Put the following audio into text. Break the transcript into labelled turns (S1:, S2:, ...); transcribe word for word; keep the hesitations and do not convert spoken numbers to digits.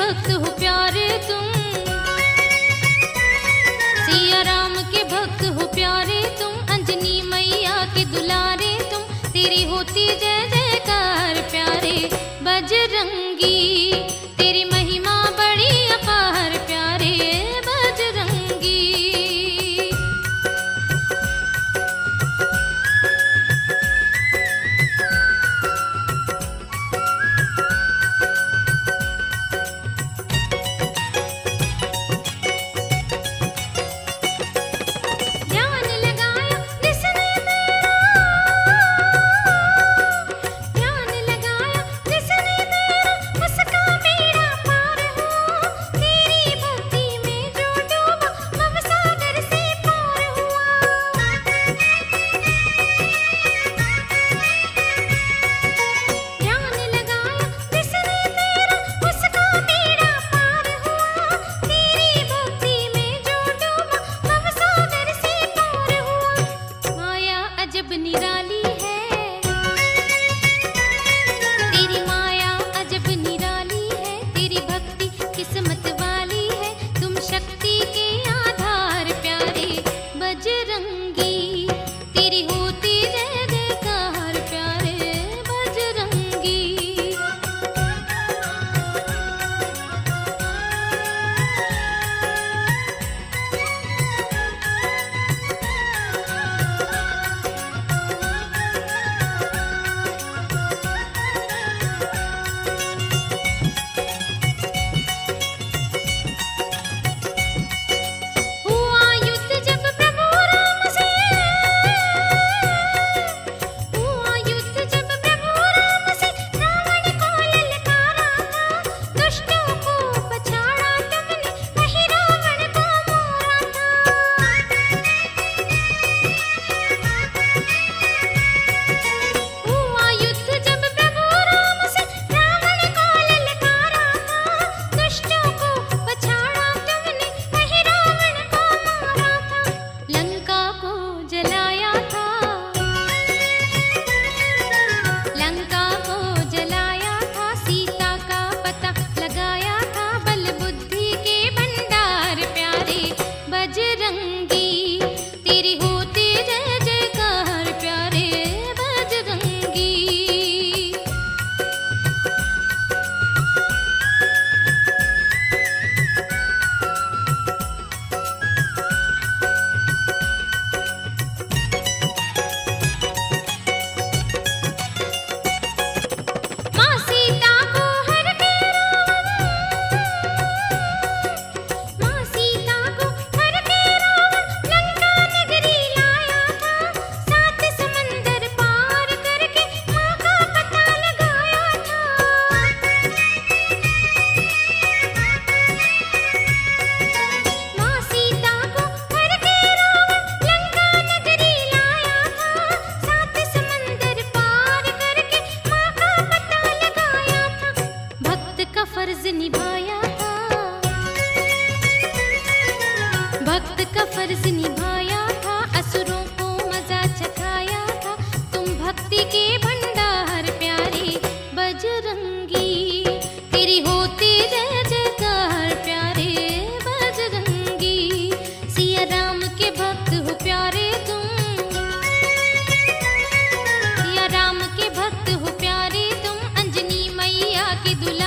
S1: भक्त हो प्यारे तुम, सिया राम के भक्त हो प्यारे तुम, अंजनी मैया के दुलारे तुम, तेरी होती जय जयकार प्यारे बजरंगी, तेरी महिमा बड़ी अपार प्यारे बजरंगी। अजब निराली है तेरी माया, अजब निराली है तेरी भक्ति किस्मत वाली है, तुम शक्ति के आधार प्यारे बजरंगी, तेरी होती जय जयकार प्यारे बजरंगी। फर्ज निभाया था, भक्त का फर्ज निभाया था, असुरों को मजा चखाया था, तुम भक्ति के भंडार प्यारे बजरंगी, तेरी होती जय जयकार प्यारे बजरंगी। सिया राम के भक्त हो प्यारे तुम, सिया राम के भक्त हो प्यारे तुम, अंजनी मैया के दुलारे